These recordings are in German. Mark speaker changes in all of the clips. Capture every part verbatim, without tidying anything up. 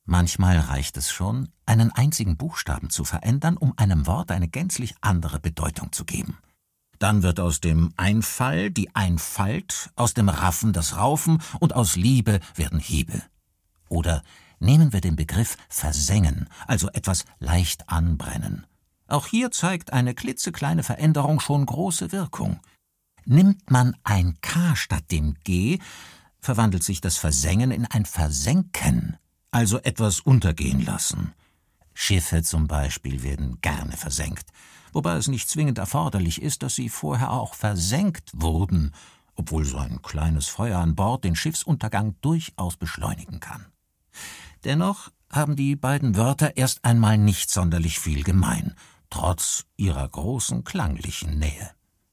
Speaker 1: Manchmal reicht es schon, einen einzigen Buchstaben zu verändern, um einem Wort eine gänzlich andere Bedeutung zu geben. Dann wird aus dem Einfall die Einfalt, aus dem Raffen das Raufen und aus Liebe werden Hiebe. Oder nehmen wir den Begriff versengen, also etwas leicht anbrennen. Auch hier zeigt eine klitzekleine Veränderung schon große Wirkung. Nimmt man ein K statt dem G, verwandelt sich das Versengen in ein Versenken, also etwas untergehen lassen. Schiffe zum Beispiel werden gerne versenkt, wobei es nicht zwingend erforderlich ist, dass sie vorher auch versenkt wurden, obwohl so ein kleines Feuer an Bord den Schiffsuntergang durchaus beschleunigen kann. Dennoch haben die beiden Wörter erst einmal nicht sonderlich viel gemein, trotz ihrer großen klanglichen Nähe.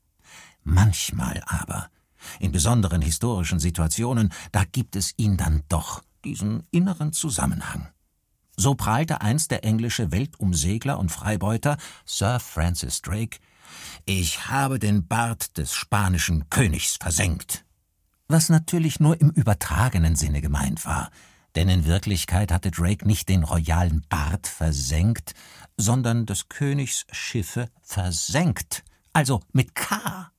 Speaker 1: Manchmal aber, in besonderen historischen Situationen, da gibt es ihn dann doch, diesen inneren Zusammenhang. So prahlte einst der englische Weltumsegler und Freibeuter Sir Francis Drake: »Ich habe den Bart des spanischen Königs versenkt«, was natürlich nur im übertragenen Sinne gemeint war, denn in Wirklichkeit hatte Drake nicht den royalen Bart versenkt, sondern des Königs Schiffe versenkt, also mit K.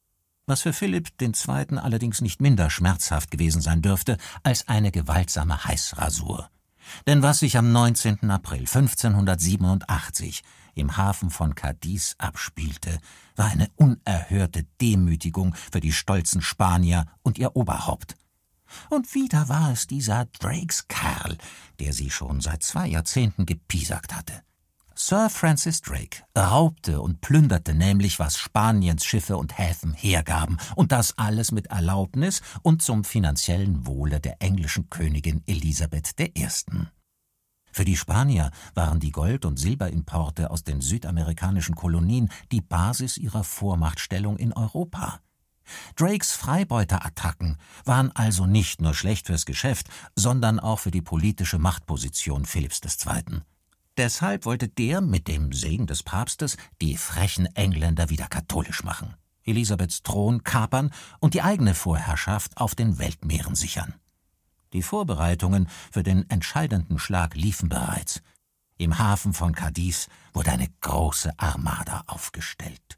Speaker 1: Was für Philipp den Zweiten allerdings nicht minder schmerzhaft gewesen sein dürfte als eine gewaltsame Heißrasur. Denn was sich am neunzehnten April fünfzehnhundertsiebenundachtzig im Hafen von Cadiz abspielte, war eine unerhörte Demütigung für die stolzen Spanier und ihr Oberhaupt. Und wieder war es dieser Drakes Kerl, der sie schon seit zwei Jahrzehnten gepiesackt hatte. Sir Francis Drake raubte und plünderte nämlich, was Spaniens Schiffe und Häfen hergaben, und das alles mit Erlaubnis und zum finanziellen Wohle der englischen Königin Elisabeth der Ersten. Für die Spanier waren die Gold- und Silberimporte aus den südamerikanischen Kolonien die Basis ihrer Vormachtstellung in Europa. Drakes Freibeuterattacken waren also nicht nur schlecht fürs Geschäft, sondern auch für die politische Machtposition Philipps des Zweiten. Deshalb wollte der mit dem Segen des Papstes die frechen Engländer wieder katholisch machen, Elisabeths Thron kapern und die eigene Vorherrschaft auf den Weltmeeren sichern. Die Vorbereitungen für den entscheidenden Schlag liefen bereits. Im Hafen von Cadiz wurde eine große Armada aufgestellt.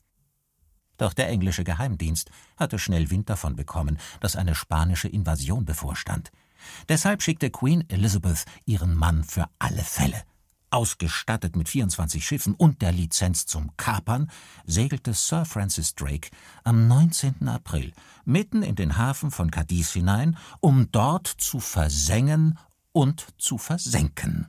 Speaker 1: Doch der englische Geheimdienst hatte schnell Wind davon bekommen, dass eine spanische Invasion bevorstand. Deshalb schickte Queen Elizabeth ihren Mann für alle Fälle. Ausgestattet mit vierundzwanzig Schiffen und der Lizenz zum Kapern, segelte Sir Francis Drake am neunzehnten April mitten in den Hafen von Cadiz hinein, um dort zu versengen und zu versenken.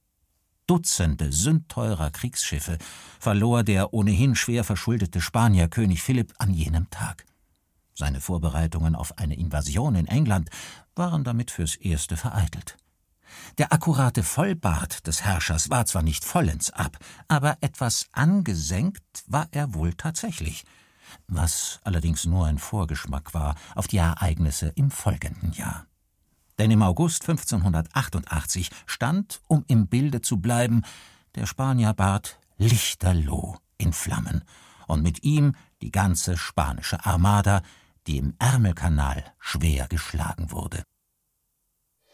Speaker 1: Dutzende sündteurer Kriegsschiffe verlor der ohnehin schwer verschuldete Spanier König Philipp an jenem Tag. Seine Vorbereitungen auf eine Invasion in England waren damit fürs Erste vereitelt. Der akkurate Vollbart des Herrschers war zwar nicht vollends ab, aber etwas angesenkt war er wohl tatsächlich, was allerdings nur ein Vorgeschmack war auf die Ereignisse im folgenden Jahr. Denn im August fünfzehnhundertachtundachtzig stand, um im Bilde zu bleiben, der Spanierbart lichterloh in Flammen und mit ihm die ganze spanische Armada, die im Ärmelkanal schwer geschlagen wurde.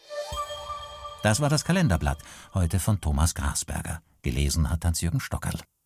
Speaker 1: Das war das Kalenderblatt, heute von Thomas Grasberger. Gelesen hat Hans-Jürgen Stockerl.